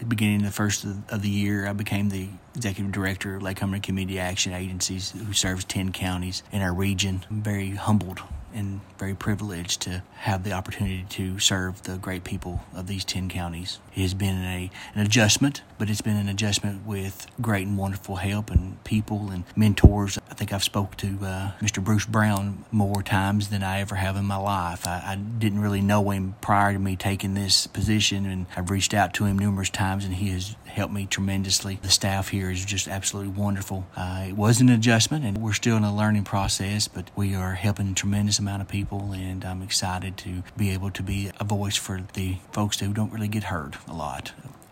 the beginning of the first of the year, I became the executive director of Lake Cumberland Community Action Agencies, who serves 10 counties in our region. I'm very humbled and very privileged to have the opportunity to serve the great people of these 10 counties. It has been an adjustment, but it's been an adjustment with great and wonderful help and people and mentors. I think I've spoke to Mr. Bruce Brown more times than I ever have in my life. I didn't really know him prior to me taking this position, and I've reached out to him numerous times, and he has helped me tremendously. The staff here is just absolutely wonderful. It was an adjustment, and we're still in a learning process, but we are helping a tremendous amount of people, and I'm excited to be able to be a voice for the folks who don't really get heard a lot.